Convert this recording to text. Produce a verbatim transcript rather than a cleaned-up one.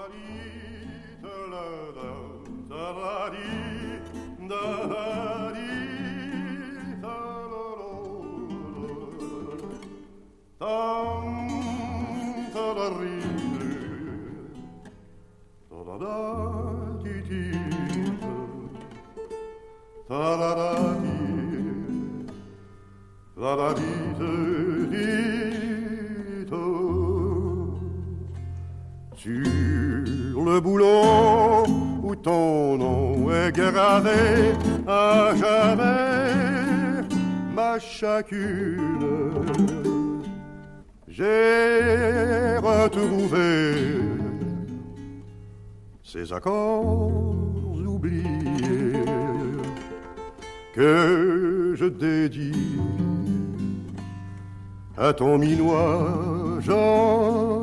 Sur le boulon où ton nom est gravé à jamais, ma chacune, j'ai retrouvé ces accords oubliés que je dédie à ton minois Jean.